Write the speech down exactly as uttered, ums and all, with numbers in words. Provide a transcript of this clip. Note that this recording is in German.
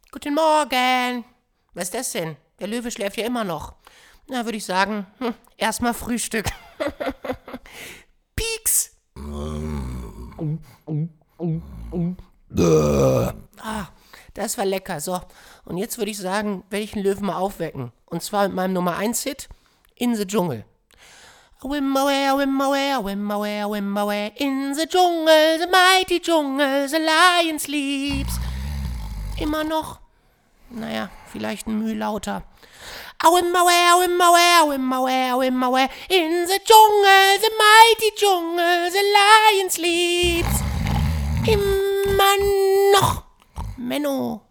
Guten Morgen. Was ist das denn? Der Löwe schläft ja immer noch. Na, würde ich sagen, hm, erstmal Frühstück. Pieks. Ah, das war lecker. So, und jetzt würde ich sagen, werde ich den Löwen mal aufwecken. Und zwar mit meinem Nummer eins Hit, In the Dschungel. Whimaware, whimaware, whimaware, whimaware, in the jungle, the mighty jungle, the lion sleeps. Immer noch? Naja, vielleicht ein Mühe lauter. Whimaware, whimaware, whimaware, whimaware, in the jungle, the mighty jungle, the lion sleeps. Immer noch. Menno.